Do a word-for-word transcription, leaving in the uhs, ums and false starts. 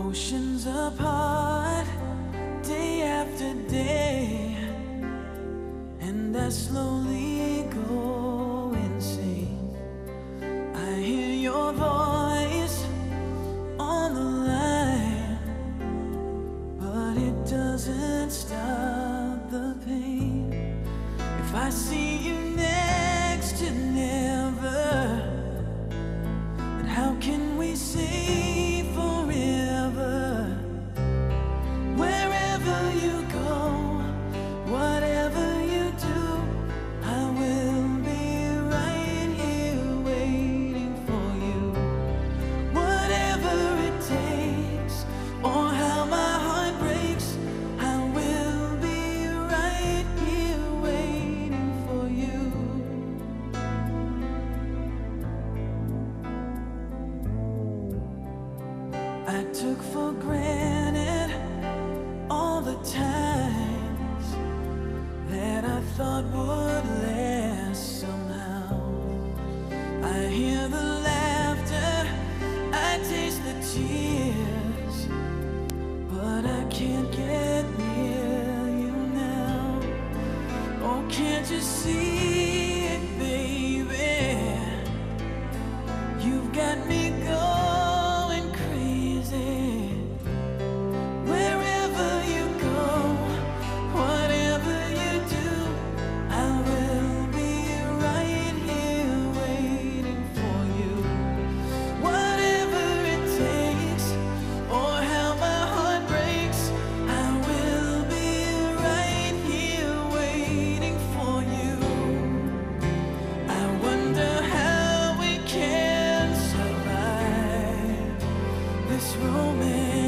Oceans apart, day after day, and I slowly go insane. I hear your voice on the line, but it doesn't stop the pain. If I see you next to never, then how can we say forever? Wherever you go, whatever you do, I will be right here waiting for you. Whatever it takes, or how my heart breaks, I will be right here waiting for you. I took for granted all the times that I thought would last somehow. I hear the laughter, I taste the tears, but I can't get near you now. Oh, can't you see it, baby? You've got me going crazy. Wherever you go, whatever you do, I will be right here waiting for you. Whatever it takes, or how my heart breaks, I will be right here waiting for you. I wonder how we can survive this romance.